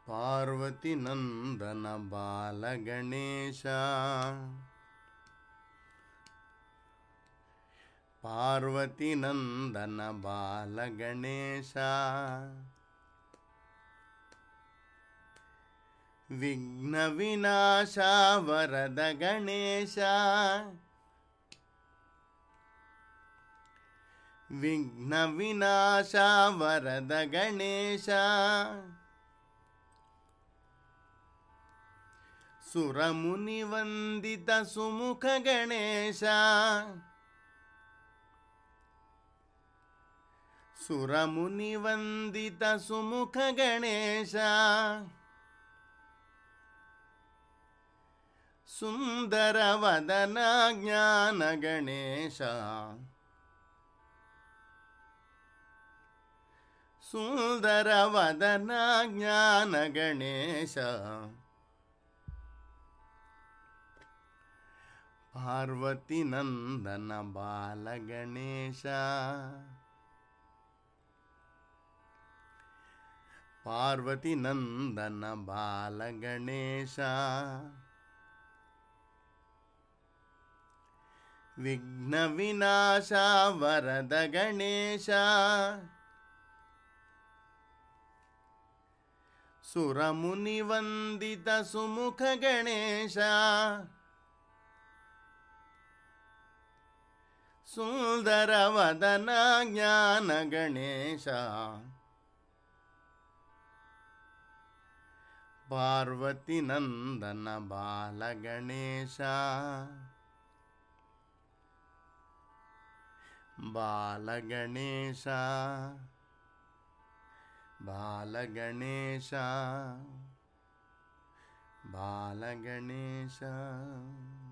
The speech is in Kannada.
ಪಾರ್ವತಿ ನಂದನ ಬಾಲಗಣೇಶ, ಪಾರ್ವತಿ ನಂದನ ಬಾಲಗಣೇಶ, ವಿಘ್ನ ವಿನಾಶ ವರದ ಗಣೇಶ, ವಿಘ್ನ ವಿನಾಶ ವರದ ಗಣೇಶ, ಸುರಮುನಿ ವಂದಿತ ಸುಮುಖ ಗಣೇಶ, ಸುರಮುನಿ ವಂದಿತ ಸುಮುಖ ಗಣೇಶ, ಸುಂದರ ವದನ ಜ್ಞಾನ ಗಣೇಶ, ಸುಂದರ ವದನ ಜ್ಞಾನ ಗಣೇಶ, ಪಾರ್ವತಿ ನಂದನ ಬಾಲಗಣೇಶ, ಪಾರ್ವತಿ ನಂದನ ಬಾಲಗಣೇಶ, ವಿಘ್ನ ವಿನಾಶ ವರದ ಗಣೇಶ, ಸುರಮುನಿ ವಂದಿತ ಸುಮುಖ ಗಣೇಶ, ಸುಂದರ ವದನ ಜ್ಞಾನ ಗಣೇಶ, ಪಾರ್ವತಿ ನಂದನ ಬಾಲಗಣೇಶ, ಬಾಲಗಣೇಶ, ಬಾಲಗಣೇಶ, ಬಾಲಗಣೇಶ.